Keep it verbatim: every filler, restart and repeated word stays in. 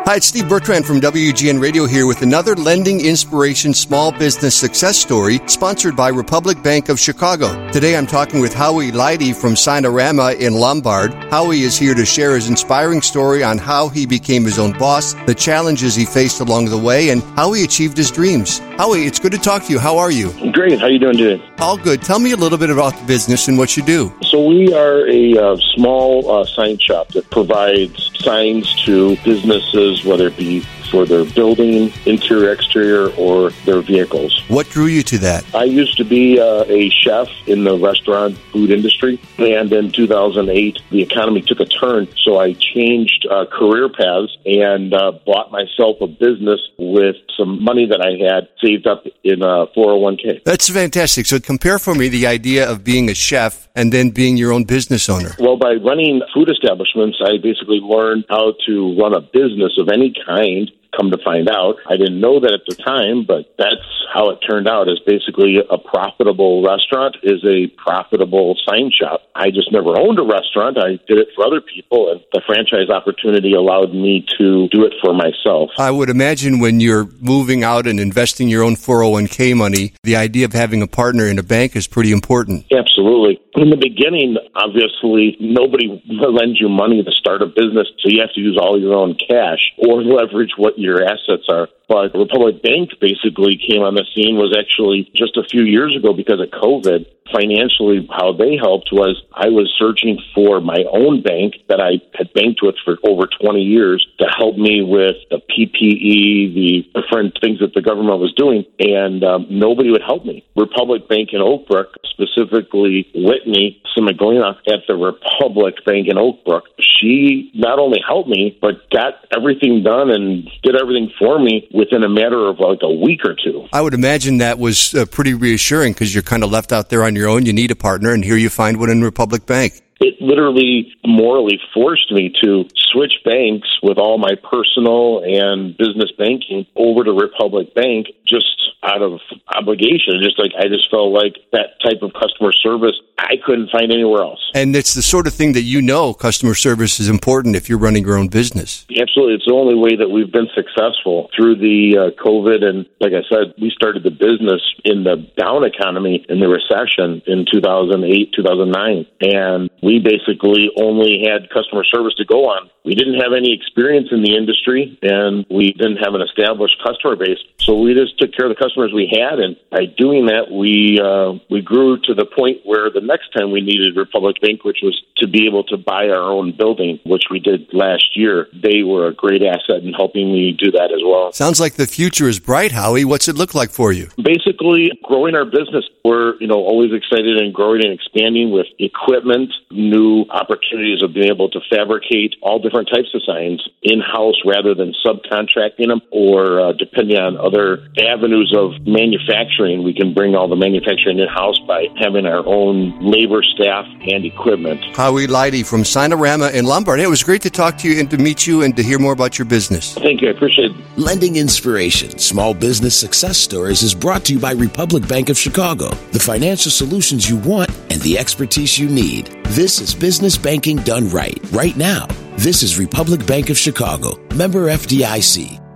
Hi, it's Steve Bertrand from W G N Radio here with another Lending Inspiration small business success story sponsored by Republic Bank of Chicago. Today I'm talking with Howie Leidy from Signarama in Lombard. Howie is here to share his inspiring story on how he became his own boss, the challenges he faced along the way, and how he achieved his dreams. Howie, it's good to talk to you. How are you? Great. How are you doing today? All good. Tell me a little bit about the business and what you do. So we are a uh, small uh, sign shop that provides signs to businesses, whether it be for their building, interior, exterior, or their vehicles. What drew you to that? I used to be uh, a chef in the restaurant food industry, and in two thousand eight, the economy took a turn, so I changed uh, career paths and uh, bought myself a business with some money that I had saved up in a four oh one k. That's fantastic. So compare for me the idea of being a chef and then being your own business owner. Well, by running food establishments, I basically learned how to run a business of any kind. Come to find out, I didn't know that at the time, but that's how it turned out, is basically a profitable restaurant is a profitable sign shop. I just never owned a restaurant. I did it for other people, and the franchise opportunity allowed me to do it for myself. I would imagine when you're moving out and investing your own four oh one k money, the idea of having a partner in a bank is pretty important. Absolutely. In the beginning, obviously, nobody lends you money to start a business, so you have to use all your own cash or leverage what your assets are. But Republic Bank basically came on the scene was actually just a few years ago because of COVID. Financially, how they helped was I was searching for my own bank that I had banked with for over twenty years to help me with the P P E, the different things that the government was doing, and um, nobody would help me. Republic Bank in Oak Brook, specifically Whitney Simiglina at the Republic Bank in Oak Brook, she not only helped me, but got everything done and did everything for me within a matter of like a week or two. I would imagine that was uh, pretty reassuring because you're kind of left out there on your own. You need a partner, and here you find one in Republic Bank. It literally morally forced me to switch banks with all my personal and business banking over to Republic Bank just out of obligation. Just like I just felt like that type of customer service I couldn't find anywhere else. And it's the sort of thing that you know customer service is important if you're running your own business. Absolutely. It's the only way that we've been successful through the uh, COVID. And like I said, we started the business in the down economy in the recession in two thousand eight, two thousand nine. And we basically only had customer service to go on. We didn't have any experience in the industry, and we didn't have an established customer base. So we just took care of the customers we had, and by doing that, we uh, we grew to the point where the next time we needed Republic Bank, which was to be able to buy our own building, which we did last year. They were a great asset in helping me do that as well. Sounds like the future is bright, Howie. What's it look like for you? Basically, growing our business. We're, you know, always excited and growing and expanding with equipment, new opportunities of being able to fabricate all different types of signs in-house rather than subcontracting them or uh, depending on other avenues of manufacturing. We can bring all the manufacturing in-house by having our own labor, staff, and equipment. Howie Leidy from Signarama in Lombard. It was great to talk to you and to meet you and to hear more about your business. Thank you. I appreciate it. Lending Inspiration, Small Business Success Stories is brought to you by Republic Bank of Chicago. The financial solutions you want and the expertise you need. This is business banking done right, right now. This is Republic Bank of Chicago, member F D I C.